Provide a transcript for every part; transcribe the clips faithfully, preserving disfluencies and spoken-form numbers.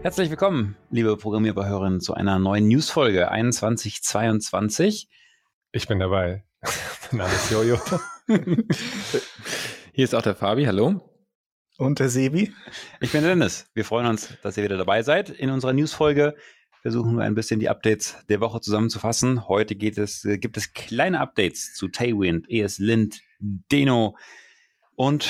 Herzlich willkommen, liebe Programmierbehörerinnen, zu einer neuen Newsfolge einundzwanzig zweiundzwanzig. Ich bin dabei. Mein Name ist Jojo. Hier ist auch der Fabi, hallo. Und der Sebi. Ich bin Dennis. Wir freuen uns, dass ihr wieder dabei seid. In unserer Newsfolge versuchen wir ein bisschen die Updates der Woche zusammenzufassen. Heute geht es, äh, gibt es kleine Updates zu Tailwind, ESLint, Deno und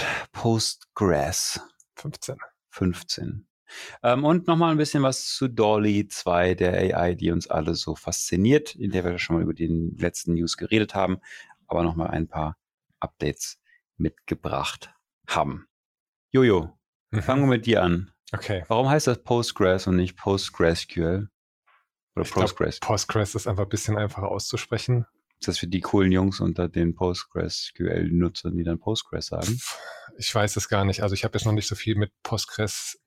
Postgres fünfzehn. fünfzehn. Ähm, und nochmal ein bisschen was zu Dolly zwei, der A I, die uns alle so fasziniert, in der wir schon mal über die letzten News geredet haben, aber nochmal ein paar Updates mitgebracht haben. Jojo, Mhm. fangen wir mit dir an. Okay. Warum heißt das Postgres und nicht PostgreSQL? Oder Ich glaub, Postgres? Postgres ist einfach ein bisschen einfacher auszusprechen. Ist das für die coolen Jungs unter den PostgreSQL-Nutzern, die dann Postgres sagen? Ich weiß es gar nicht. Also ich habe jetzt noch nicht so viel mit Postgres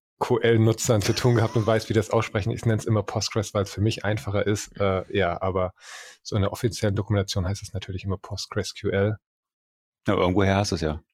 Q L-Nutzern zu tun gehabt und weiß, wie das aussprechen. Ich nenne es immer Postgres, weil es für mich einfacher ist. Äh, ja, aber so in der offiziellen Dokumentation heißt es natürlich immer PostgreSQL. Ja, irgendwoher hast du es ja.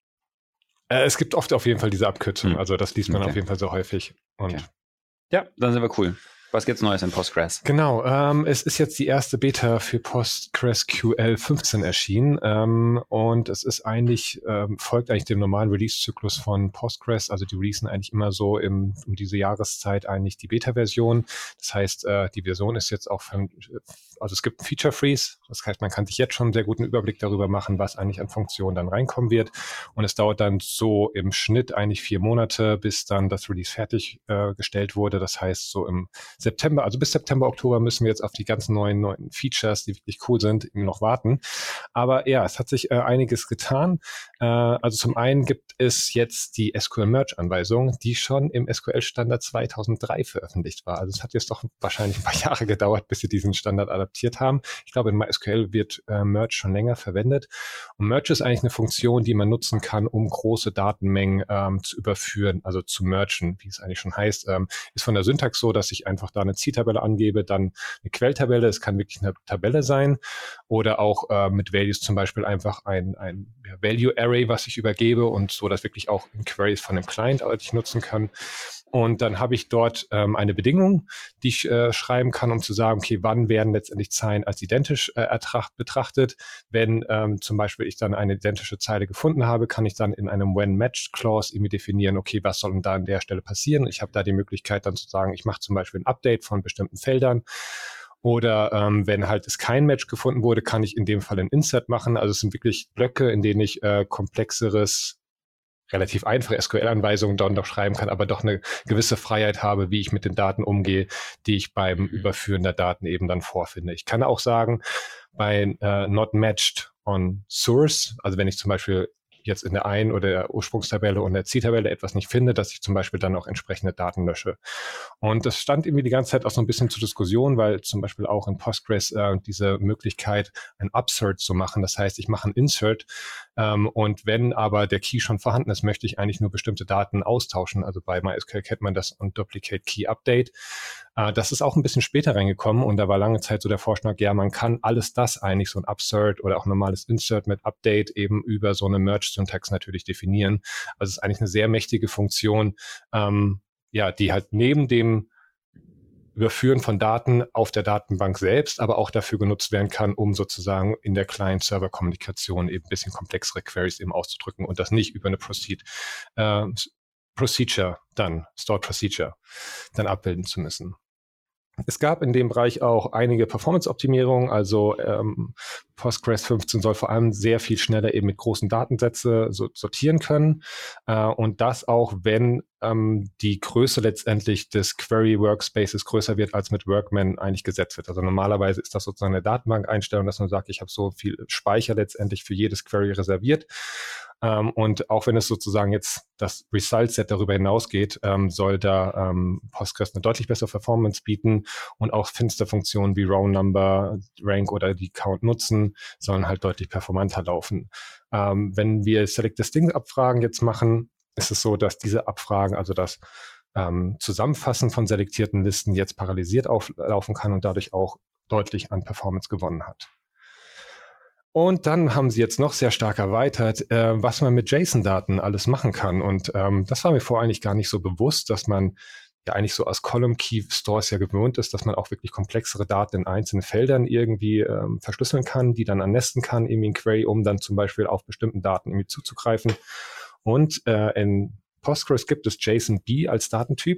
Äh, es gibt oft auf jeden Fall diese Abkürzung. Hm. Also das liest man Okay. auf jeden Fall so häufig. Und Okay. Ja, dann sind wir cool. Was gibt's Neues in Postgres? Genau, ähm, es ist jetzt die erste Beta für PostgreSQL fünfzehn erschienen ähm, und es ist eigentlich, ähm, folgt eigentlich dem normalen Release-Zyklus von Postgres, also die releasen eigentlich immer so im, um diese Jahreszeit eigentlich die Beta-Version. Das heißt, äh, die Version ist jetzt auch, von, also es gibt einen Feature-Freeze, das heißt, man kann sich jetzt schon einen sehr guten Überblick darüber machen, was eigentlich an Funktionen dann reinkommen wird und es dauert dann so im Schnitt eigentlich vier Monate, bis dann das Release fertig äh, gestellt wurde. Das heißt, so im September, also bis September, Oktober müssen wir jetzt auf die ganzen neuen, neuen Features, die wirklich cool sind, eben noch warten. Aber ja, es hat sich äh, einiges getan. Äh, also zum einen gibt es jetzt die S Q L-Merge-Anweisung, die schon im S Q L-Standard zweitausenddrei veröffentlicht war. Also es hat jetzt doch wahrscheinlich ein paar Jahre gedauert, bis sie diesen Standard adaptiert haben. Ich glaube, in MySQL wird äh, Merge schon länger verwendet. Und Merge ist eigentlich eine Funktion, die man nutzen kann, um große Datenmengen ähm, zu überführen, also zu mergen, wie es eigentlich schon heißt. Ähm, ist von der Syntax so, dass ich einfach da eine Zieltabelle angebe, dann eine Quelltabelle, es kann wirklich eine Tabelle sein oder auch äh, mit Values zum Beispiel einfach ein, ein ja, Value-Array, was ich übergebe und so, dass wirklich auch Queries von dem Client ich nutzen kann. Und dann habe ich dort ähm, eine Bedingung, die ich äh, schreiben kann, um zu sagen, okay, wann werden letztendlich Zeilen als identisch äh, ertracht, betrachtet. Wenn ähm, zum Beispiel ich dann eine identische Zeile gefunden habe, kann ich dann in einem When-Matched-Clause irgendwie definieren, okay, was soll denn da an der Stelle passieren? Ich habe da die Möglichkeit dann zu sagen, ich mache zum Beispiel ein Update von bestimmten Feldern. Oder ähm, wenn halt es kein Match gefunden wurde, kann ich in dem Fall ein Insert machen. Also es sind wirklich Blöcke, in denen ich äh, komplexeres, relativ einfache S Q L-Anweisungen dann noch schreiben kann, aber doch eine gewisse Freiheit habe, wie ich mit den Daten umgehe, die ich beim Überführen der Daten eben dann vorfinde. Ich kann auch sagen, bei äh, not matched on source, also wenn ich zum Beispiel jetzt in der Ein- oder der Ursprungstabelle und der Zieltabelle etwas nicht finde, dass ich zum Beispiel dann auch entsprechende Daten lösche. Und das stand irgendwie die ganze Zeit auch so ein bisschen zur Diskussion, weil zum Beispiel auch in Postgres äh, diese Möglichkeit, ein Upsert zu machen, das heißt, ich mache ein Insert ähm, und wenn aber der Key schon vorhanden ist, möchte ich eigentlich nur bestimmte Daten austauschen. Also bei MySQL kennt man das und Duplicate Key Update. Äh, das ist auch ein bisschen später reingekommen und da war lange Zeit so der Vorschlag, ja, man kann alles das eigentlich, so ein Upsert oder auch ein normales Insert mit Update eben über so eine Merge-Syntax natürlich definieren. Also es ist eigentlich eine sehr mächtige Funktion, ähm, ja, die halt neben dem Überführen von Daten auf der Datenbank selbst, aber auch dafür genutzt werden kann, um sozusagen in der Client-Server-Kommunikation eben ein bisschen komplexere Queries eben auszudrücken und das nicht über eine Proceed, äh, Procedure dann, Stored Procedure, dann abbilden zu müssen. Es gab in dem Bereich auch einige Performance-Optimierungen, also ähm, Postgres fünfzehn soll vor allem sehr viel schneller eben mit großen Datensätze so, sortieren können äh, und das auch, wenn ähm, die Größe letztendlich des Query-Workspaces größer wird, als mit Workman eigentlich gesetzt wird. Also normalerweise ist das sozusagen eine Datenbank-Einstellung, dass man sagt, ich habe so viel Speicher letztendlich für jedes Query reserviert. Ähm, und auch wenn es sozusagen jetzt das Result-Set darüber hinausgeht, ähm, soll da ähm, Postgres eine deutlich bessere Performance bieten und auch Fensterfunktionen wie Row Number, Rank oder die Count nutzen, sollen halt deutlich performanter laufen. Ähm, wenn wir Select Distinct Abfragen jetzt machen, ist es so, dass diese Abfragen, also das ähm, Zusammenfassen von selektierten Listen jetzt paralysiert auflaufen kann und dadurch auch deutlich an Performance gewonnen hat. Und dann haben sie jetzt noch sehr stark erweitert, äh, was man mit JSON-Daten alles machen kann. Und ähm, das war mir vorher eigentlich gar nicht so bewusst, dass man ja eigentlich so aus Column Key Stores ja gewöhnt ist, dass man auch wirklich komplexere Daten in einzelnen Feldern irgendwie ähm, verschlüsseln kann, die dann annesten kann, irgendwie in Query, um dann zum Beispiel auf bestimmten Daten irgendwie zuzugreifen. Und äh, in Postgres gibt es JSON-B als Datentyp.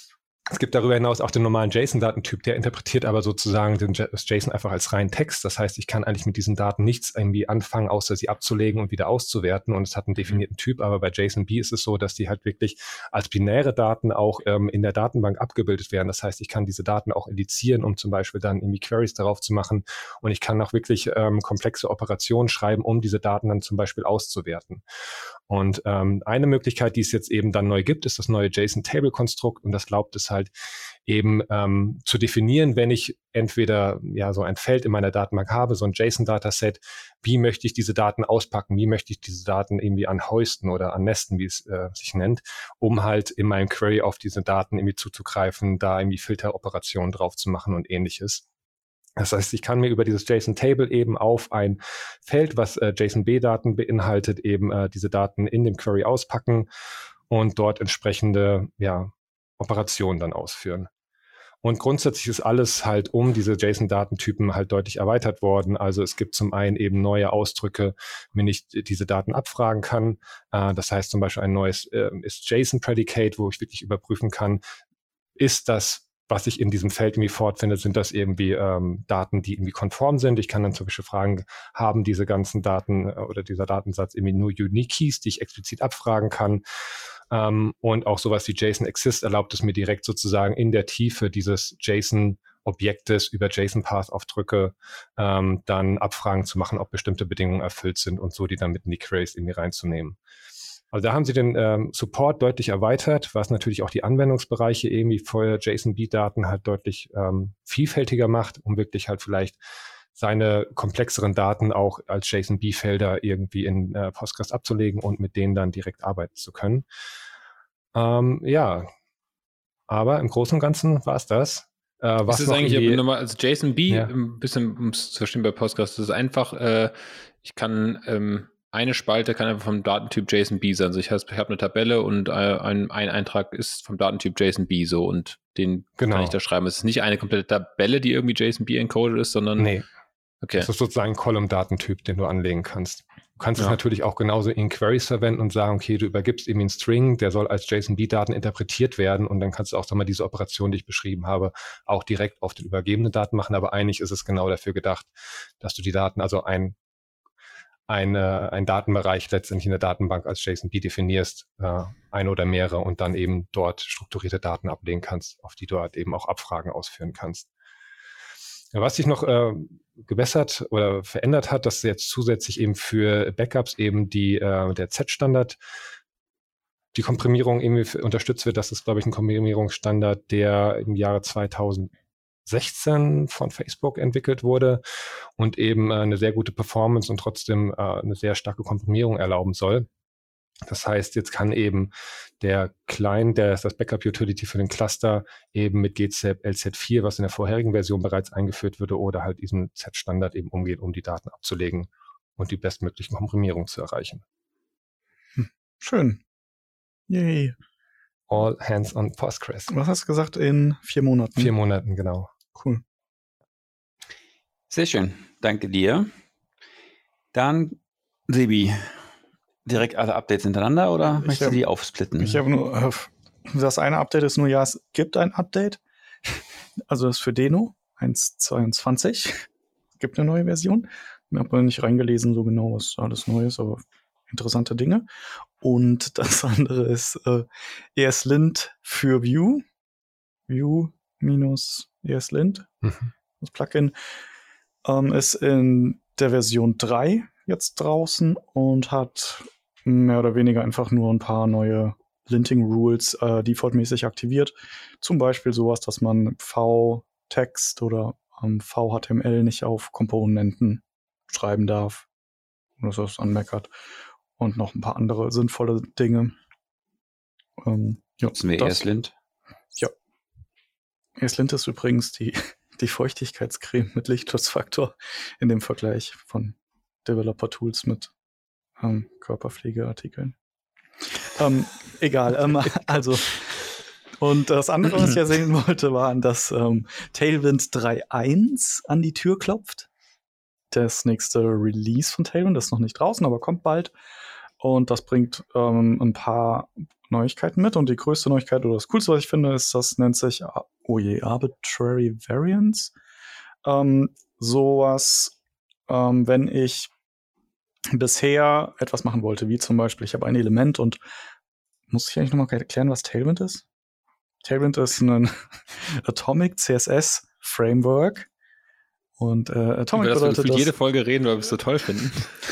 Es gibt darüber hinaus auch den normalen JSON-Datentyp, der interpretiert aber sozusagen den J- das JSON einfach als reinen Text. Das heißt, ich kann eigentlich mit diesen Daten nichts irgendwie anfangen, außer sie abzulegen und wieder auszuwerten. Und es hat einen definierten Typ, aber bei JSON-B ist es so, dass die halt wirklich als binäre Daten auch ähm, in der Datenbank abgebildet werden. Das heißt, ich kann diese Daten auch indizieren, um zum Beispiel dann irgendwie Queries darauf zu machen. Und ich kann auch wirklich ähm, komplexe Operationen schreiben, um diese Daten dann zum Beispiel auszuwerten. Und ähm, eine Möglichkeit, die es jetzt eben dann neu gibt, ist das neue JSON-Table-Konstrukt. Und das glaubt es halt eben ähm, zu definieren, wenn ich entweder ja so ein Feld in meiner Datenbank habe, so ein JSON-Dataset, wie möchte ich diese Daten auspacken, wie möchte ich diese Daten irgendwie anhäusten oder annesten, wie es äh, sich nennt, um halt in meinem Query auf diese Daten irgendwie zuzugreifen, da irgendwie Filteroperationen drauf zu machen und ähnliches. Das heißt, ich kann mir über dieses JSON-Table eben auf ein Feld, was äh, JSON-B-Daten beinhaltet, eben äh, diese Daten in dem Query auspacken und dort entsprechende ja, Operationen dann ausführen. Und grundsätzlich ist alles halt um diese JSON-Datentypen halt deutlich erweitert worden. Also es gibt zum einen eben neue Ausdrücke, wenn ich diese Daten abfragen kann. Äh, das heißt zum Beispiel ein neues äh, ist JSON-Predicate, wo ich wirklich überprüfen kann, ist das, was ich in diesem Feld irgendwie fortfinde, sind das irgendwie ähm, Daten, die irgendwie konform sind. Ich kann dann zum Beispiel fragen, haben diese ganzen Daten äh, oder dieser Datensatz irgendwie nur Unique Keys, die ich explizit abfragen kann. Ähm, und auch sowas wie JSON Exist erlaubt es mir direkt sozusagen in der Tiefe dieses JSON-Objektes über JSON-Path-Aufdrücke ähm, dann Abfragen zu machen, ob bestimmte Bedingungen erfüllt sind und so die dann mit in die Queries irgendwie reinzunehmen. Also da haben sie den ähm, Support deutlich erweitert, was natürlich auch die Anwendungsbereiche irgendwie für JSON-B-Daten halt deutlich ähm, vielfältiger macht, um wirklich halt vielleicht seine komplexeren Daten auch als JSON-B-Felder irgendwie in äh, Postgres abzulegen und mit denen dann direkt arbeiten zu können. Ähm, ja, aber im Großen und Ganzen war es das. Äh, was ist das noch eigentlich irgendwie, nochmal, also JSON-B, Ja. ein bisschen, um es zu verstehen bei Postgres, das ist einfach, äh, ich kann, ähm, eine Spalte kann einfach vom Datentyp JSON-B sein. Also ich habe hab eine Tabelle und äh, ein, ein Eintrag ist vom Datentyp JSON-B so und den Genau. kann ich da schreiben. Es ist nicht eine komplette Tabelle, die irgendwie JSON-B encoded ist, sondern Nee, okay. das ist sozusagen ein Column-Datentyp, den du anlegen kannst. Du kannst Ja. es natürlich auch genauso in Queries verwenden und sagen, okay, du übergibst irgendwie einen String, der soll als JSON-B-Daten interpretiert werden und dann kannst du auch sag mal, diese Operation, die ich beschrieben habe, auch direkt auf den übergebenen Daten machen. Aber eigentlich ist es genau dafür gedacht, dass du die Daten, also ein, eine, ein Datenbereich letztendlich in der Datenbank als JSON-B definierst, äh, ein oder mehrere und dann eben dort strukturierte Daten ablegen kannst, auf die du halt eben auch Abfragen ausführen kannst. Ja, was sich noch äh, gebessert oder verändert hat, dass jetzt zusätzlich eben für Backups eben die äh, der Z-Standard die Komprimierung irgendwie für, unterstützt wird. Das ist, glaube ich, ein Komprimierungsstandard, der im Jahre zweitausendsechzehn von Facebook entwickelt wurde und eben äh, eine sehr gute Performance und trotzdem äh, eine sehr starke Komprimierung erlauben soll. Das heißt, jetzt kann eben der Client, der ist das Backup-Utility für den Cluster, eben mit G Z L Z vier, was in der vorherigen Version bereits eingeführt wurde, oder halt diesem Z-Standard eben umgeht, um die Daten abzulegen und die bestmöglichen Komprimierungen zu erreichen. Schön. Yay. All hands on Postgres. Was hast du gesagt? In vier Monaten? Vier Monaten, genau. Cool. Sehr schön. Danke dir. Dann, Sebi, direkt alle Updates hintereinander oder Ich möchtest du hab- die aufsplitten? Ich habe nur, äh, das eine Update ist nur, ja, es gibt ein Update. Also das ist für Deno eins Punkt zweiundzwanzig. Es gibt eine neue Version. Ich habe nicht reingelesen, so genau, was alles neu ist, aber interessante Dinge. Und das andere ist äh, ESLint für Vue. Vue-ESLint. Mhm. Das Plugin ähm, ist in der Version drei jetzt draußen und hat mehr oder weniger einfach nur ein paar neue Linting-Rules äh, defaultmäßig aktiviert. Zum Beispiel sowas, dass man V-Text oder ähm, V H T M L nicht auf Komponenten schreiben darf. Dass das anmeckert. Und noch ein paar andere sinnvolle Dinge. Ähm, ja, Nutzen wir das- ESLint? ESLint ist übrigens die, die Feuchtigkeitscreme mit Lichtschutzfaktor in dem Vergleich von Developer-Tools mit ähm, Körperpflegeartikeln. Ähm, egal, ähm, also Und das andere, was ich erzählen wollte, war, dass ähm, Tailwind drei Punkt eins an die Tür klopft. Das nächste Release von Tailwind ist noch nicht draußen, aber kommt bald. Und das bringt ähm, ein paar Neuigkeiten mit. Und die größte Neuigkeit oder das Coolste, was ich finde, ist, das nennt sich, oh je, Arbitrary Variance. Ähm, sowas, ähm, wenn ich bisher etwas machen wollte, wie zum Beispiel, ich habe ein Element und muss ich eigentlich nochmal erklären, was Tailwind ist? Tailwind ist ein Atomic C S S Framework. Und äh, Atomic Über das bedeutet wir das. jede Folge reden, weil wir es so toll finden.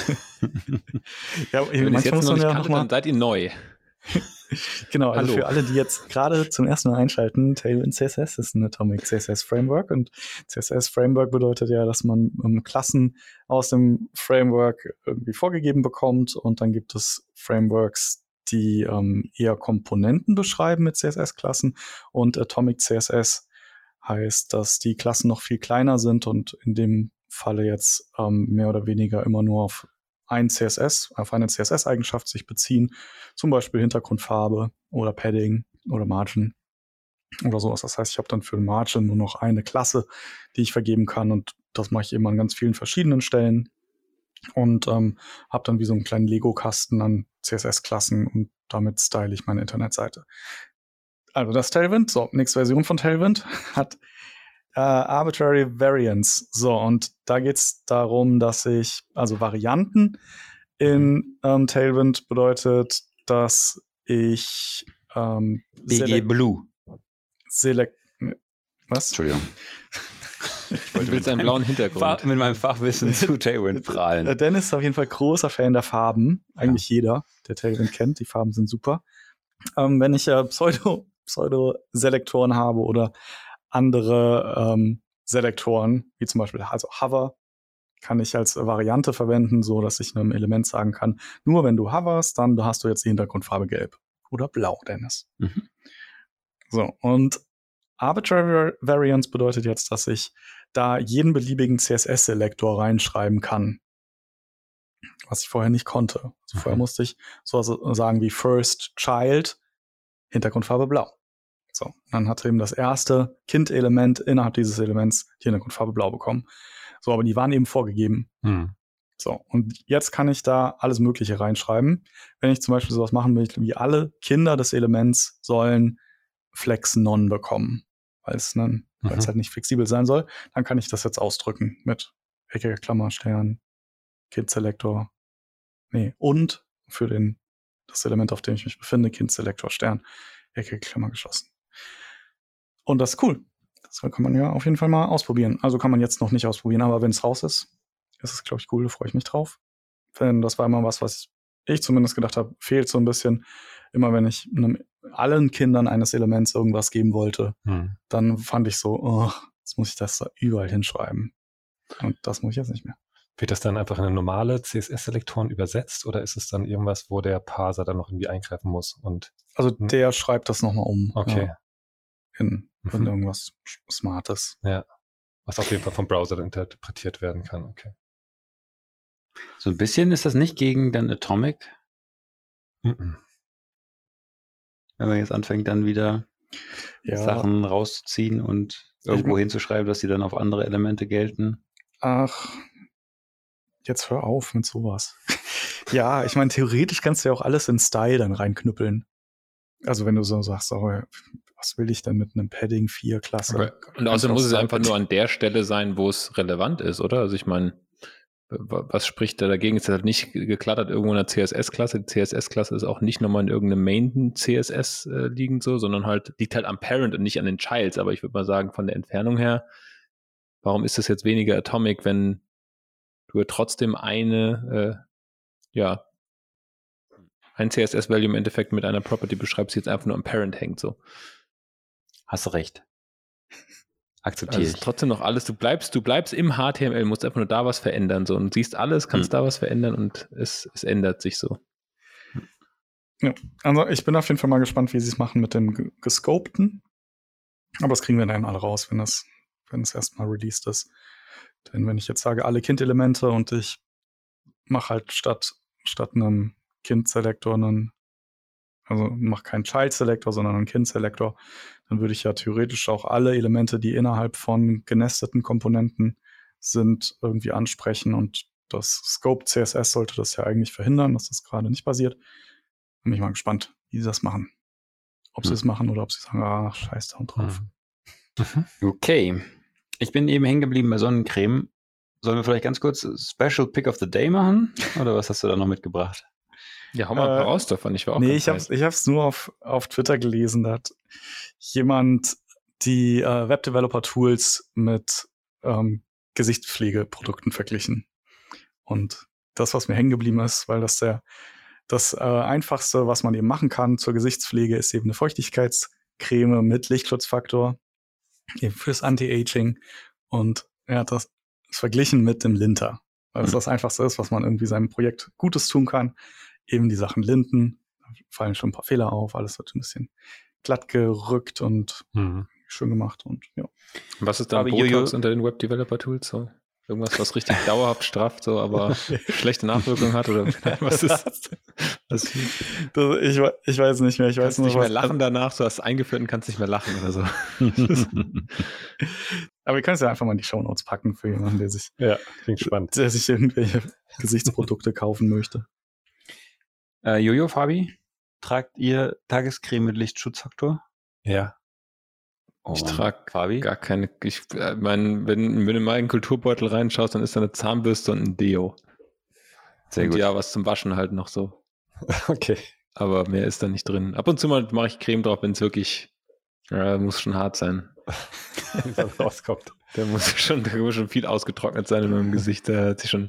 Ja, Wenn ihr es manchmal jetzt muss noch man nicht ja kanntet, noch mal, dann seid ihr neu. genau, also Hallo. für alle, die jetzt gerade zum ersten Mal einschalten, Tailwind C S S ist ein Atomic C S S Framework und C S S Framework bedeutet ja, dass man ähm, Klassen aus dem Framework irgendwie vorgegeben bekommt und dann gibt es Frameworks, die ähm, eher Komponenten beschreiben mit C S S-Klassen und Atomic C S S heißt, dass die Klassen noch viel kleiner sind und in dem Falle jetzt ähm, mehr oder weniger immer nur auf ein C S S, auf eine C S S-Eigenschaft sich beziehen, zum Beispiel Hintergrundfarbe oder Padding oder Margin oder sowas. Das heißt, ich habe dann für Margin nur noch eine Klasse, die ich vergeben kann und das mache ich eben an ganz vielen verschiedenen Stellen und ähm, habe dann wie so einen kleinen Lego-Kasten an C S S-Klassen und damit style ich meine Internetseite. Also das Tailwind, so, nächste Version von Tailwind hat äh, Arbitrary Variance. So, und da geht's darum, dass ich, also Varianten in ähm, Tailwind bedeutet, dass ich ähm, B G Blue. Select, was? Entschuldigung. Ich wollte mit einem blauen Hintergrund. Fach, mit meinem Fachwissen zu Tailwind prahlen. Dennis ist auf jeden Fall großer Fan der Farben. Eigentlich ja. Jeder, der Tailwind kennt. Die Farben sind super. Ähm, wenn ich äh, Pseudo Pseudo-Selektoren habe oder andere ähm, Selektoren, wie zum Beispiel also Hover, kann ich als Variante verwenden, so dass ich einem Element sagen kann, nur wenn du hoverst, dann hast du jetzt die Hintergrundfarbe gelb oder blau, Dennis. Mhm. So, und Arbitrary Variance bedeutet jetzt, dass ich da jeden beliebigen C S S-Selektor reinschreiben kann, was ich vorher nicht konnte. Also mhm. Vorher musste ich so sagen wie First Child, Hintergrundfarbe blau. So, dann hat eben das erste Kind-Element innerhalb dieses Elements die Hintergrundfarbe blau bekommen. So, aber die waren eben vorgegeben. Hm. So, und jetzt kann ich da alles Mögliche reinschreiben. Wenn ich zum Beispiel sowas machen will, wie alle Kinder des Elements sollen Flex Non bekommen, weil es mhm. halt nicht flexibel sein soll, dann kann ich das jetzt ausdrücken mit eckiger Klammer, Stern, Kind-Selektor, nee, und für den das Element, auf dem ich mich befinde, Kind-Selektor, Stern, eckige Klammer geschlossen. Und das ist cool. Das kann man ja auf jeden Fall mal ausprobieren. Also kann man jetzt noch nicht ausprobieren, aber wenn es raus ist, ist es, glaube ich, cool. Da freue ich mich drauf. Denn das war immer was, was ich zumindest gedacht habe, fehlt so ein bisschen. Immer wenn ich einem, allen Kindern eines Elements irgendwas geben wollte, hm. dann fand ich so, oh, jetzt muss ich das da überall hinschreiben. Und das muss ich jetzt nicht mehr. Wird das dann einfach in eine normale C S S-Selektoren übersetzt oder ist es dann irgendwas, wo der Parser dann noch irgendwie eingreifen muss? Und also der hm. schreibt das nochmal um. Okay. Ja, in, in mhm. irgendwas Smartes. Ja, was auf jeden Fall vom Browser interpretiert werden kann. Okay. So ein bisschen ist das nicht gegen dann Atomic? Mhm. Wenn man jetzt anfängt, dann wieder ja. Sachen rauszuziehen und irgendwo ich hinzuschreiben, dass sie dann auf andere Elemente gelten. Ach, jetzt hör auf mit sowas. Ja, ich meine, theoretisch kannst du ja auch alles in Style dann reinknüppeln. Also wenn du so sagst, oh, was will ich denn mit einem Padding vier Klasse? Aber, und außerdem muss es einfach nur an der Stelle sein, wo es relevant ist, oder? Also ich meine, was spricht da dagegen? Es ist halt nicht geklattert irgendwo in einer C S S-Klasse. Die C S S-Klasse ist auch nicht nochmal in irgendeinem Main-C S S äh, liegend so, sondern halt liegt halt am Parent und nicht an den Childs. Aber ich würde mal sagen, von der Entfernung her, warum ist das jetzt weniger Atomic, wenn du trotzdem eine, äh, ja, ein C S S-Value im Endeffekt mit einer Property beschreibst, die jetzt einfach nur am Parent hängt, so. Hast du recht. Akzeptiere also ich. Trotzdem noch alles, du bleibst, du bleibst im H T M L, musst einfach nur da was verändern, so, und siehst alles, kannst hm. da was verändern und es, es ändert sich so. Ja, also ich bin auf jeden Fall mal gespannt, wie sie es machen mit dem Gescopten. Aber das kriegen wir dann alle raus, wenn das, wenn es erstmal released ist. Denn wenn ich jetzt sage, alle Kind-Elemente und ich mache halt statt, statt einem Kind-Selektor einen also mach keinen Child-Selector, sondern einen Kind-Selector, dann würde ich ja theoretisch auch alle Elemente, die innerhalb von genesteten Komponenten sind, irgendwie ansprechen und das Scope C S S sollte das ja eigentlich verhindern, dass das gerade nicht passiert. Bin ich mal gespannt, wie sie das machen. Ob hm. sie es machen oder ob sie sagen, ach, scheiß da drauf. Hm. Okay. Ich bin eben hängen geblieben bei Sonnencreme. Sollen wir vielleicht ganz kurz Special Pick of the Day machen? Oder was hast du da noch mitgebracht? Ja, hau mal ein paar raus davon. Ich war auch Nee, ich hab's, ich hab's nur auf, auf Twitter gelesen. Da hat jemand die äh, Web-Developer-Tools mit ähm, Gesichtspflegeprodukten verglichen. Und das, was mir hängen geblieben ist, weil das der das äh, Einfachste, was man eben machen kann zur Gesichtspflege, ist eben eine Feuchtigkeitscreme mit Lichtschutzfaktor, eben fürs Anti-Aging. Und er hat das verglichen mit dem Linter, weil es das Einfachste ist, was man irgendwie seinem Projekt Gutes tun kann. Eben die Sachen Linten, da fallen schon ein paar Fehler auf, alles wird ein bisschen glatt gerückt und mhm. schön gemacht. Und ja. Was ist dann aber Botox Jojo unter den Web-Developer-Tools? So? Irgendwas, was richtig dauerhaft strafft, so, aber schlechte Nachwirkungen hat? Oder was ist das? das ich, ich weiß nicht mehr. Ich kannst weiß nur, nicht mehr lachen danach, du hast eingeführt und kannst nicht mehr lachen oder so. Aber wir können es ja einfach mal in die Shownotes packen für jemanden, der sich, ja, klingt spannend, der sich irgendwelche Gesichtsprodukte kaufen möchte. Äh, Jojo, Fabi, tragt ihr Tagescreme mit Lichtschutzfaktor? Ja. Oh, ich trage gar keine, ich äh, mein, wenn, wenn du in meinen Kulturbeutel reinschaust, dann ist da eine Zahnbürste und ein Deo. Sehr und gut. Ja, was zum Waschen halt noch so. Okay. Aber mehr ist da nicht drin. Ab und zu mal mache ich Creme drauf, wenn es wirklich, ja, muss schon hart sein. Wenn es rauskommt. Der muss schon, der muss schon viel ausgetrocknet sein in meinem Gesicht. Da hat sich schon,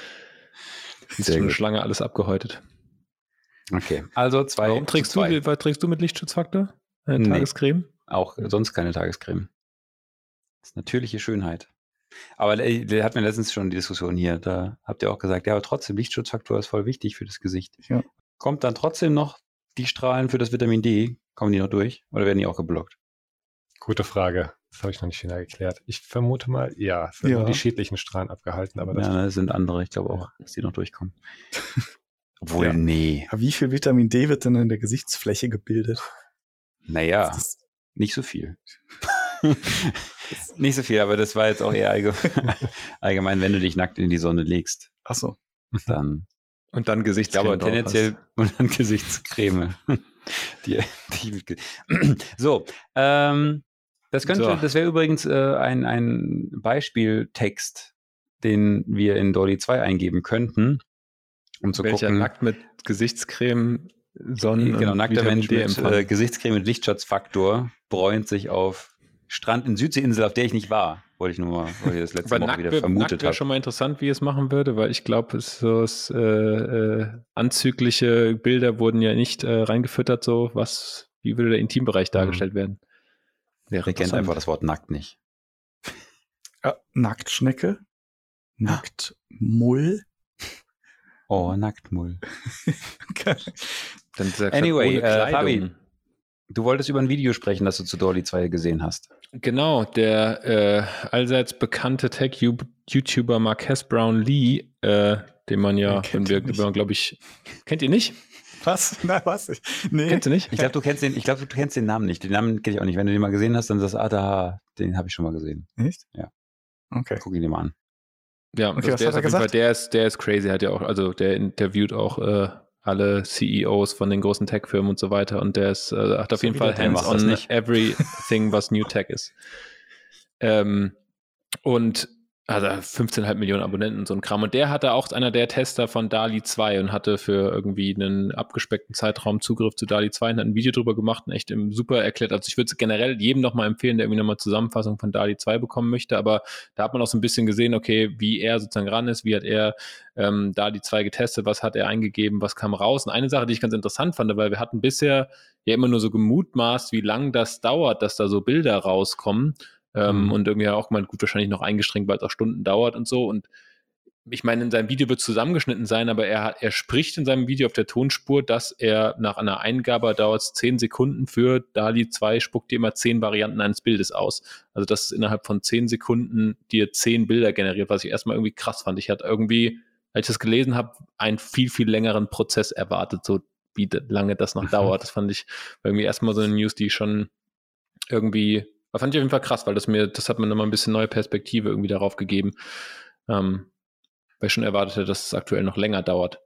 ist schon eine Schlange alles abgehäutet. Okay, also zwei. Warum trägst zwei. du, was trägst du mit Lichtschutzfaktor? Eine nee. Tagescreme? Auch sonst keine Tagescreme. Das ist natürliche Schönheit. Aber der, der hat mir letztens schon die Diskussion hier, da habt ihr auch gesagt, ja, aber trotzdem, Lichtschutzfaktor ist voll wichtig für das Gesicht. Ja. Kommt dann trotzdem noch die Strahlen für das Vitamin D, kommen die noch durch oder werden die auch geblockt? Gute Frage. Das habe ich noch nicht final geklärt. Ich vermute mal, ja, es werden Ja. nur die schädlichen Strahlen abgehalten. Aber das ja, das sind andere, ich glaube auch, dass die noch durchkommen. Obwohl, ja. nee. Aber wie viel Vitamin D wird denn in der Gesichtsfläche gebildet? Naja, Das nicht so viel. Nicht so viel, aber das war jetzt auch eher allgemein, allgemein, wenn du dich nackt in die Sonne legst. Ach so. Dann. Und dann Gesichtscreme. Aber tendenziell und dann Gesichtscreme. die, die, so, ähm, das könnte, So. das wäre übrigens äh, ein, ein Beispieltext, den wir in Dolly zwei eingeben könnten, um zu Welcher gucken. nackt mit Gesichtscreme, Sonnen Genau, und nackter Vitamin Mensch D mit empfangen. äh, Gesichtscreme mit Lichtschutzfaktor bräunt sich auf Strand in Südseeinsel, auf der ich nicht war. Wollte ich nur mal, weil ich das letzte Aber Mal nackt wieder wär- vermutet nackt wäre habe. schon mal interessant, wie es machen würde, weil ich glaube, es so es, äh, äh, anzügliche Bilder wurden ja nicht äh, reingefüttert, so was, wie würde der Intimbereich dargestellt werden? Wäre Der kennt interessant. einfach das Wort nackt nicht. Ja, Nacktschnecke. Nacktmull. Oh, Nacktmull. Dann sagt er, Anyway, ohne äh, Kleidung. Fabi, du wolltest über ein Video sprechen, das du zu Dolly zwei gesehen hast. Genau, der äh, allseits bekannte Tech-YouTuber Marques Brown Lee, äh, den man ja, Wer kennt wenn wir, ihn nicht? wenn man, glaube ich, kennt ihr nicht? Was? Na, was? Ich, nee. Kennst du nicht? Ich glaube, du kennst den, ich glaube, du kennst den Namen nicht. Den Namen kenne ich auch nicht. Wenn du den mal gesehen hast, dann sagst du, ah, da, den habe ich schon mal gesehen. Nicht? Ja. Okay. Guck ihn dir mal an. Ja, Okay, also was der hat ist er auf jeden Fall, gesagt? der ist, der ist crazy, hat ja auch, also der interviewt auch äh, alle C E Os von den großen Tech-Firmen und so weiter und der ist, äh, hat auf So jeden wie Fall der, der macht das hands-on nicht. everything, was New Tech ist. Ähm, und also fünfzehn Komma fünf Millionen Abonnenten und so ein Kram. Und der hatte auch einer der Tester von DALL-E zwei und hatte für irgendwie einen abgespeckten Zeitraum Zugriff zu DALL-E zwei und hat ein Video drüber gemacht und echt im super erklärt. Also ich würde es generell jedem nochmal empfehlen, der irgendwie nochmal Zusammenfassung von DALL-E zwei bekommen möchte. Aber da hat man auch so ein bisschen gesehen, okay, wie er sozusagen ran ist, wie hat er ähm, DALL-E zwei getestet, was hat er eingegeben, was kam raus. Und eine Sache, die ich ganz interessant fand, weil wir hatten bisher ja immer nur so gemutmaßt, wie lang das dauert, dass da so Bilder rauskommen. Ähm, Mhm. und irgendwie auch mal gut wahrscheinlich noch eingeschränkt, weil es auch Stunden dauert und so. Und ich meine, in seinem Video wird es zusammengeschnitten sein, aber er, hat- er spricht in seinem Video auf der Tonspur, dass er nach einer Eingabe dauert es zehn Sekunden für DALL-E zwei, spuckt dir immer zehn Varianten eines Bildes aus. Also dass es innerhalb von zehn Sekunden dir zehn Bilder generiert, was ich erstmal irgendwie krass fand. Ich hatte irgendwie, als ich das gelesen habe, einen viel, viel längeren Prozess erwartet. So wie lange das noch dauert. Das fand ich irgendwie erstmal so eine News, die schon irgendwie, fand ich auf jeden Fall krass, weil das mir, das hat mir nochmal ein bisschen neue Perspektive irgendwie darauf gegeben, ähm, weil ich schon erwartet hätte, dass es aktuell noch länger dauert.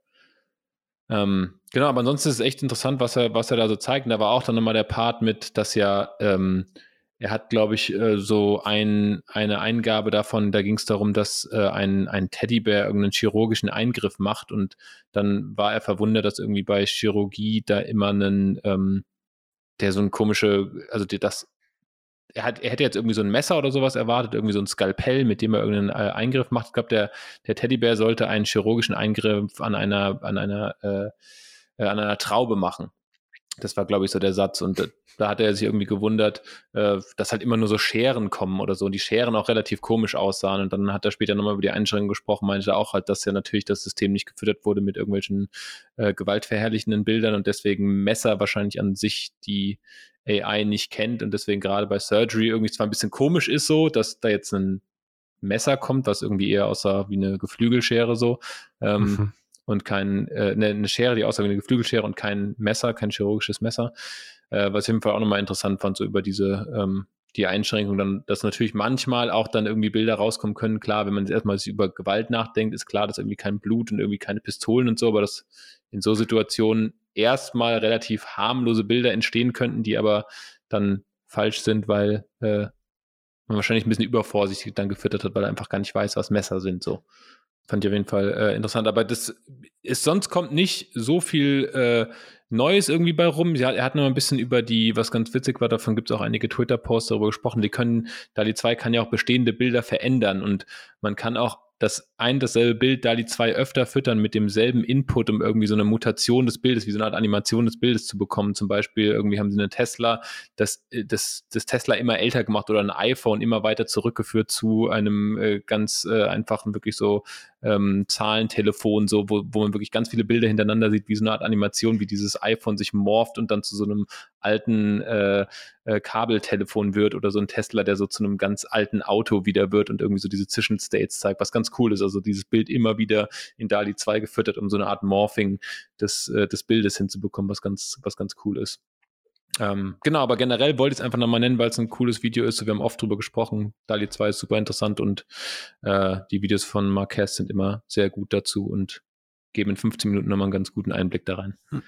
Ähm, genau, aber ansonsten ist es echt interessant, was er, was er da so zeigt. Und da war auch dann nochmal der Part mit, dass ja, ähm, er hat, glaube ich, äh, so ein, eine Eingabe davon, da ging es darum, dass äh, ein, ein Teddybär irgendeinen chirurgischen Eingriff macht und dann war er verwundert, dass irgendwie bei Chirurgie da immer einen, ähm, der so ein komische, also die, das Er, hat, er hätte jetzt irgendwie so ein Messer oder sowas erwartet, irgendwie so ein Skalpell, mit dem er irgendeinen äh, Eingriff macht. Ich glaube, der, der Teddybär sollte einen chirurgischen Eingriff an einer, an einer, äh, äh, an einer Traube machen. Das war, glaube ich, so der Satz. Und äh, da hat er sich irgendwie gewundert, äh, dass halt immer nur so Scheren kommen oder so. Und die Scheren auch relativ komisch aussahen. Und dann hat er später nochmal über die Einschränkungen gesprochen, meinte auch halt, dass ja natürlich das System nicht gefüttert wurde mit irgendwelchen äh, gewaltverherrlichenden Bildern und deswegen Messer wahrscheinlich an sich die A I nicht kennt und deswegen gerade bei Surgery irgendwie zwar ein bisschen komisch ist so, dass da jetzt ein Messer kommt, was irgendwie eher aussah wie eine Geflügelschere so ähm, mhm. und kein, äh, eine, eine Schere, die aussah wie eine Geflügelschere und kein Messer, kein chirurgisches Messer, äh, was ich auf jeden Fall auch nochmal interessant fand, so über diese ähm, die Einschränkung dann, dass natürlich manchmal auch dann irgendwie Bilder rauskommen können. Klar, wenn man jetzt erstmal über Gewalt nachdenkt, ist klar, dass irgendwie kein Blut und irgendwie keine Pistolen und so, aber dass in so Situationen erstmal relativ harmlose Bilder entstehen könnten, die aber dann falsch sind, weil äh, man wahrscheinlich ein bisschen übervorsichtig dann gefüttert hat, weil er einfach gar nicht weiß, was Messer sind. So fand ich auf jeden Fall äh, interessant. Aber das ist, sonst kommt nicht so viel äh, Neues irgendwie bei rum. Ja, er hat noch ein bisschen über die, was ganz witzig war, davon gibt es auch einige Twitter-Posts darüber gesprochen, die können, DALL-E zwei kann ja auch bestehende Bilder verändern und man kann auch das ein dasselbe Bild DALL-E zwei öfter füttern mit demselben Input, um irgendwie so eine Mutation des Bildes, wie so eine Art Animation des Bildes zu bekommen. Zum Beispiel irgendwie haben sie eine Tesla, das, das, das Tesla immer älter gemacht oder ein iPhone immer weiter zurückgeführt zu einem äh, ganz äh, einfachen, wirklich so ähm, Zahlentelefon, so, wo, wo man wirklich ganz viele Bilder hintereinander sieht, wie so eine Art Animation, wie dieses iPhone sich morpht und dann zu so einem alten äh, äh, Kabeltelefon wird oder so ein Tesla, der so zu einem ganz alten Auto wieder wird und irgendwie so diese Zwischenstates zeigt, was ganz cool ist. Also dieses Bild immer wieder in DALL-E zwei gefüttert, um so eine Art Morphing des, äh, des Bildes hinzubekommen, was ganz, was ganz cool ist. Ähm, genau, aber generell wollte ich es einfach nochmal nennen, weil es ein cooles Video ist. Wir haben oft drüber gesprochen. DALL-E zwei ist super interessant und äh, die Videos von Marques sind immer sehr gut dazu und geben in fünfzehn Minuten nochmal einen ganz guten Einblick da rein. Hm.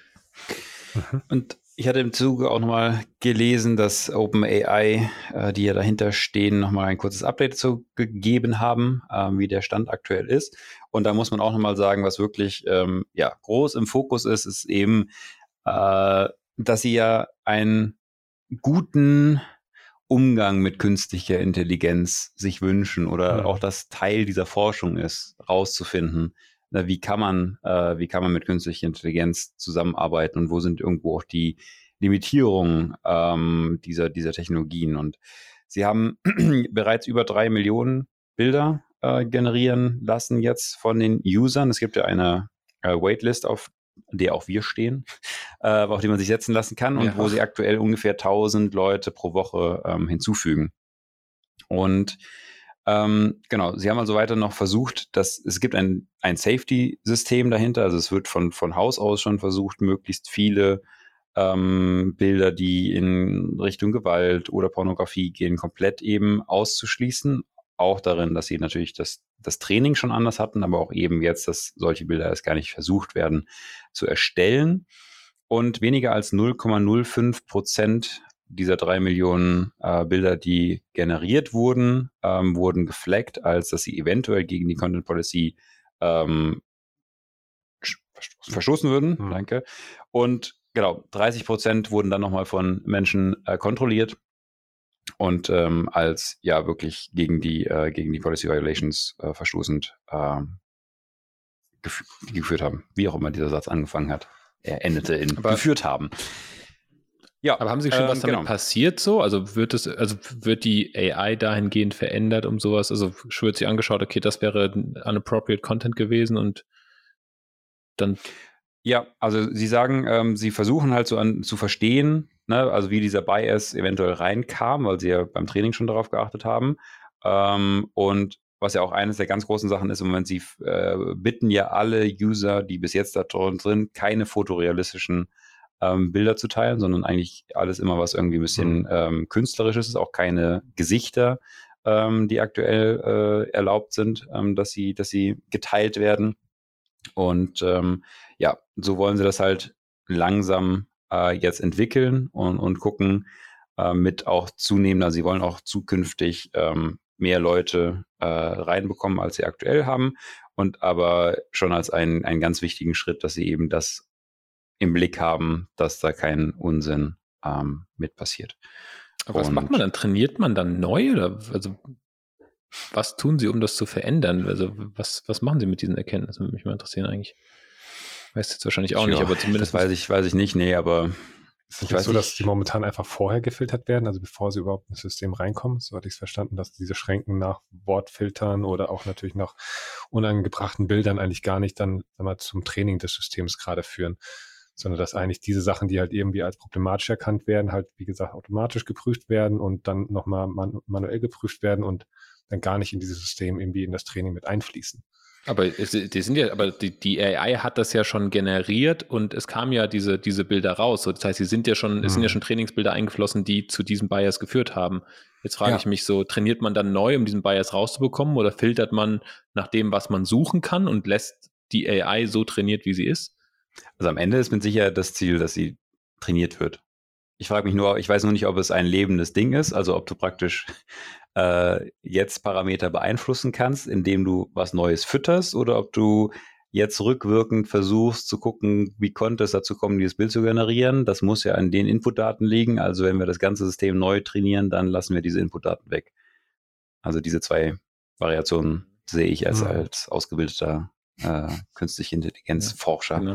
Mhm. Und ich hatte im Zuge auch nochmal gelesen, dass OpenAI, äh, die ja dahinter stehen, nochmal ein kurzes Update dazu gegeben haben, äh, wie der Stand aktuell ist. Und da muss man auch nochmal sagen, was wirklich ähm, ja, groß im Fokus ist, ist eben, äh, dass sie ja einen guten Umgang mit künstlicher Intelligenz sich wünschen oder mhm. auch das Teil dieser Forschung ist, rauszufinden, na, wie kann man, äh, wie kann man mit künstlicher Intelligenz zusammenarbeiten und wo sind irgendwo auch die Limitierungen ähm, dieser, dieser Technologien. Und sie haben bereits über drei Millionen Bilder äh, generieren lassen jetzt von den Usern. Es gibt ja eine äh, Waitlist, auf der auch wir stehen, äh, auf die man sich setzen lassen kann und ja. wo sie aktuell ungefähr tausend Leute pro Woche ähm, hinzufügen. Und ähm, genau, sie haben also weiter noch versucht, dass es gibt ein, ein Safety-System dahinter, also es wird von, von Haus aus schon versucht, möglichst viele ähm, Bilder, die in Richtung Gewalt oder Pornografie gehen, komplett eben auszuschließen. Auch darin, dass sie natürlich das, das Training schon anders hatten, aber auch eben jetzt, dass solche Bilder erst gar nicht versucht werden zu erstellen. Und weniger als null Komma null fünf Prozent dieser drei Millionen äh, Bilder, die generiert wurden, ähm, wurden geflaggt, als dass sie eventuell gegen die Content Policy ähm, verstoßen würden. Mhm. Danke. Und genau, dreißig Prozent wurden dann nochmal von Menschen äh, kontrolliert und ähm, als ja wirklich gegen die äh, gegen die Policy Violations äh, verstoßend äh, gef- geführt haben. Wie auch immer dieser Satz angefangen hat. Er endete in Aber geführt haben. Ja, aber haben Sie schon ähm, was damit genau. passiert so? Also wird es, also wird die A I dahingehend verändert um sowas? Also wird sich angeschaut, okay, das wäre unappropriate Content gewesen und dann. Ja, also Sie sagen, ähm, Sie versuchen halt so an, zu verstehen, ne, also wie dieser Bias eventuell reinkam, weil Sie ja beim Training schon darauf geachtet haben. Ähm, und was ja auch eines der ganz großen Sachen ist, im Moment, sie äh, bitten ja alle User, die bis jetzt da drin sind, keine fotorealistischen ähm, Bilder zu teilen, sondern eigentlich alles immer, was irgendwie ein bisschen mhm. ähm, künstlerisches ist, auch keine Gesichter, ähm, die aktuell äh, erlaubt sind, ähm, dass sie, dass sie geteilt werden. Und ähm, ja, so wollen sie das halt langsam äh, jetzt entwickeln und, und gucken äh, mit auch zunehmender, sie wollen auch zukünftig ähm, mehr Leute äh, reinbekommen, als sie aktuell haben, und aber schon als einen, einen ganz wichtigen Schritt, dass sie eben das im Blick haben, dass da kein Unsinn ähm, mit passiert. Aber was und macht man dann? Trainiert man dann neu? Oder also was tun sie, um das zu verändern? Also was, was machen sie mit diesen Erkenntnissen? Würde mich mal interessieren eigentlich. Weiß jetzt wahrscheinlich auch ja, nicht, aber zumindest. Das weiß ich, weiß ich nicht, nee, aber ist es nicht so, dass die momentan einfach vorher gefiltert werden, also bevor sie überhaupt ins System reinkommen? So hatte ich es verstanden, dass diese Schränken nach Wortfiltern oder auch natürlich nach unangebrachten Bildern eigentlich gar nicht dann sagen wir, zum Training des Systems gerade führen, sondern dass eigentlich diese Sachen, die halt irgendwie als problematisch erkannt werden, halt wie gesagt automatisch geprüft werden und dann nochmal man- manuell geprüft werden und dann gar nicht in dieses System irgendwie in das Training mit einfließen. Aber es, die sind ja, aber die, die A I hat das ja schon generiert und es kamen ja diese, diese Bilder raus. So, das heißt, sie sind ja schon, mhm. es sind ja schon Trainingsbilder eingeflossen, die zu diesem Bias geführt haben. Jetzt frage ja. ich mich so, trainiert man dann neu, um diesen Bias rauszubekommen, oder filtert man nach dem, was man suchen kann und lässt die A I so trainiert, wie sie ist? Also am Ende ist mit Sicherheit das Ziel, dass sie trainiert wird. Ich frage mich nur, ich weiß nur nicht, ob es ein lebendes Ding ist, also ob du praktisch äh, jetzt Parameter beeinflussen kannst, indem du was Neues fütterst, oder ob du jetzt rückwirkend versuchst zu gucken, wie konnte es dazu kommen, dieses Bild zu generieren. Das muss ja an den Inputdaten liegen. Also wenn wir das ganze System neu trainieren, dann lassen wir diese Inputdaten weg. Also diese zwei Variationen sehe ich als, mhm. als ausgebildeter äh, künstliche Intelligenzforscher. Ja, genau.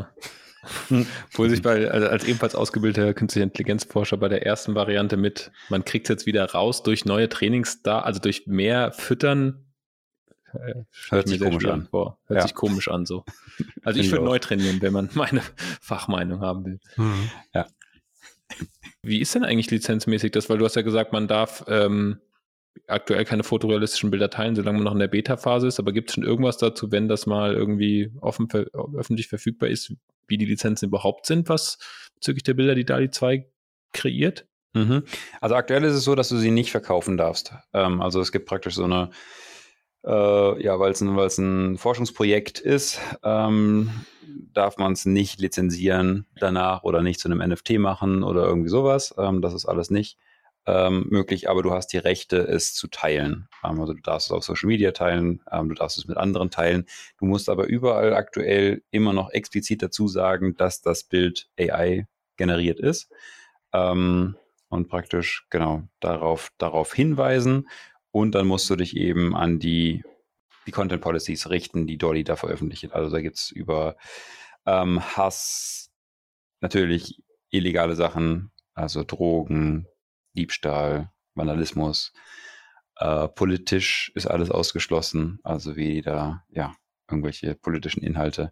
Obwohl sich bei, also als ebenfalls ausgebildeter künstlicher Intelligenzforscher bei der ersten Variante mit, man kriegt es jetzt wieder raus durch neue Trainingsdaten, also durch mehr Füttern, äh, hört sich komisch an. Vor. Hört ja. sich komisch an so. Also ich würde neu trainieren, wenn man meine Fachmeinung haben will. Mhm. Ja. Wie ist denn eigentlich lizenzmäßig das? Weil du hast ja gesagt, man darf ähm, aktuell keine fotorealistischen Bilder teilen, solange man noch in der Beta-Phase ist, aber gibt es schon irgendwas dazu, wenn das mal irgendwie offen ver- öffentlich verfügbar ist, wie die Lizenzen überhaupt sind, was bezüglich der Bilder, die DALL-E zwei kreiert? Mhm. Also aktuell ist es so, dass du sie nicht verkaufen darfst. Ähm, also es gibt praktisch so eine, äh, ja, weil es ein, weil es ein Forschungsprojekt ist, ähm, darf man es nicht lizenzieren danach oder nicht zu einem N F T machen oder irgendwie sowas. Ähm, das ist alles nicht Ähm, möglich, aber du hast die Rechte, es zu teilen. Ähm, also du darfst es auf Social Media teilen, ähm, du darfst es mit anderen teilen. Du musst aber überall aktuell immer noch explizit dazu sagen, dass das Bild A I generiert ist ähm, und praktisch genau darauf, darauf hinweisen, und dann musst du dich eben an die, die Content Policies richten, die DALL-E da veröffentlicht. Also da gibt es über ähm, Hass, natürlich illegale Sachen, also Drogen, Diebstahl, Vandalismus, äh, politisch ist alles ausgeschlossen, also wie da, ja, irgendwelche politischen Inhalte,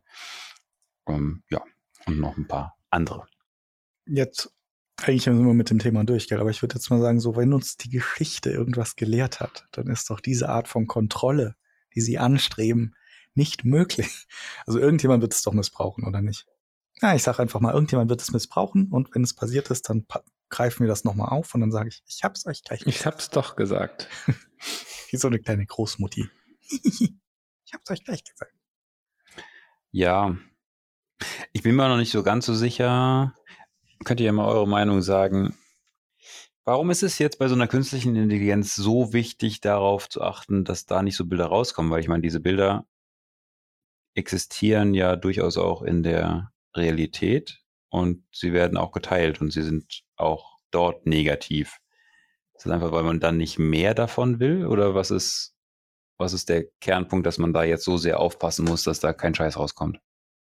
ähm, ja, und noch ein paar andere. Jetzt, eigentlich sind wir mit dem Thema durch, gell? Aber ich würde jetzt mal sagen, so, wenn uns die Geschichte irgendwas gelehrt hat, dann ist doch diese Art von Kontrolle, die sie anstreben, nicht möglich. Also irgendjemand wird es doch missbrauchen, oder nicht? Ja, ich sage einfach mal, irgendjemand wird es missbrauchen, und wenn es passiert ist, dann pa- greifen wir das nochmal auf und dann sage ich, ich hab's euch gleich gesagt. Ich hab's doch gesagt. Wie so eine kleine Großmutti. Ich hab's euch gleich gesagt. Ja, ich bin mir noch nicht so ganz so sicher. Könnt ihr ja mal eure Meinung sagen. Warum ist es jetzt bei so einer künstlichen Intelligenz so wichtig, darauf zu achten, dass da nicht so Bilder rauskommen? Weil ich meine, diese Bilder existieren ja durchaus auch in der Realität und sie werden auch geteilt und sie sind auch dort negativ. Ist das einfach, weil man dann nicht mehr davon will, oder was ist, was ist der Kernpunkt, dass man da jetzt so sehr aufpassen muss, dass da kein Scheiß rauskommt?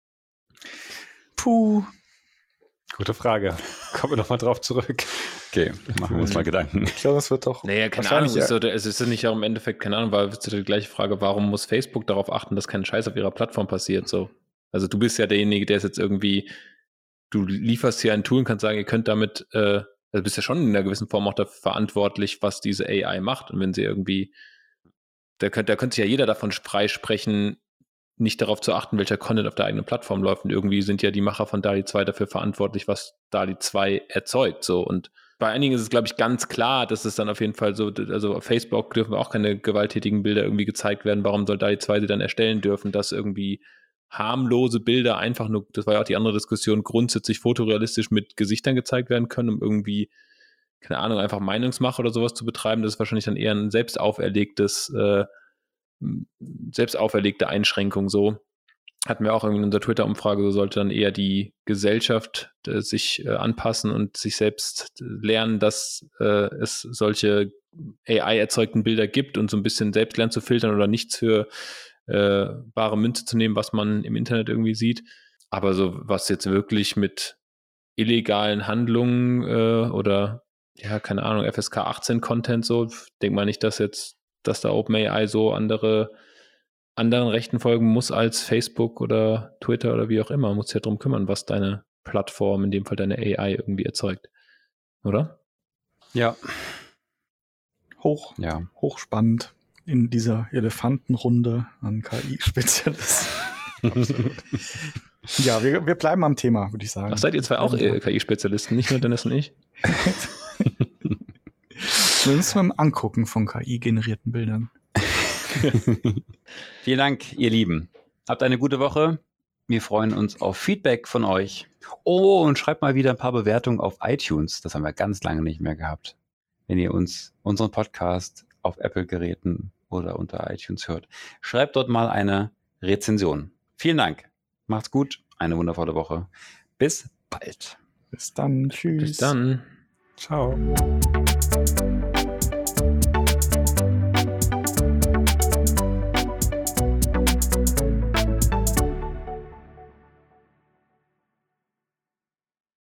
Puh. Gute Frage. Kommen wir nochmal drauf zurück. Okay, machen wir uns mal Gedanken. Ich glaube, es wird doch. Naja, keine Ahnung. Es ist, es ist nicht auch im Endeffekt, keine Ahnung, weil es ist die gleiche Frage, warum muss Facebook darauf achten, dass kein Scheiß auf ihrer Plattform passiert? So. Also du bist ja derjenige, der ist jetzt irgendwie, du lieferst hier ein Tool und kannst sagen, ihr könnt damit, äh, also bist ja schon in einer gewissen Form auch dafür verantwortlich, was diese A I macht. Und wenn sie irgendwie da könnte, da könnte sich ja jeder davon freisprechen, nicht darauf zu achten, welcher Content auf der eigenen Plattform läuft. Und irgendwie sind ja die Macher von DALL-E zwei dafür verantwortlich, was DALL-E zwei erzeugt. So. Und bei einigen ist es, glaube ich, ganz klar, dass es dann auf jeden Fall so, also auf Facebook dürfen auch keine gewalttätigen Bilder irgendwie gezeigt werden. Warum soll DALL-E zwei sie dann erstellen dürfen, dass irgendwie harmlose Bilder einfach nur, das war ja auch die andere Diskussion, grundsätzlich fotorealistisch mit Gesichtern gezeigt werden können, um irgendwie, keine Ahnung, einfach Meinungsmache oder sowas zu betreiben. Das ist wahrscheinlich dann eher ein selbst auferlegtes, äh, selbst auferlegte Einschränkung so. Hatten wir auch irgendwie in unserer Twitter-Umfrage, so sollte dann eher die Gesellschaft äh, sich äh, anpassen und sich selbst lernen, dass äh, es solche A I-erzeugten Bilder gibt und so ein bisschen selbst lernen zu filtern oder nichts für äh, bare Münze zu nehmen, was man im Internet irgendwie sieht. Aber so was jetzt wirklich mit illegalen Handlungen äh, oder ja, keine Ahnung, F S K achtzehn Content so, denkt man nicht, dass jetzt, dass da OpenAI so andere anderen Rechten folgen muss als Facebook oder Twitter oder wie auch immer. Man muss sich ja darum kümmern, was deine Plattform, in dem Fall deine A I irgendwie erzeugt. Oder? Ja. Hoch, ja. Hochspannend in dieser Elefantenrunde an K I-Spezialisten. Ja, wir, wir bleiben am Thema, würde ich sagen. Ach, seid ihr zwei auch K I-Spezialisten, nicht nur Dennis und ich? Wir müssen mal angucken von K I-generierten Bildern. Vielen Dank, ihr Lieben. Habt eine gute Woche. Wir freuen uns auf Feedback von euch. Oh, und schreibt mal wieder ein paar Bewertungen auf iTunes. Das haben wir ganz lange nicht mehr gehabt. Wenn ihr uns, unseren Podcast auf Apple-Geräten oder unter iTunes hört, schreibt dort mal eine Rezension. Vielen Dank. Macht's gut. Eine wundervolle Woche. Bis bald. Bis dann. Tschüss. Bis dann. Ciao.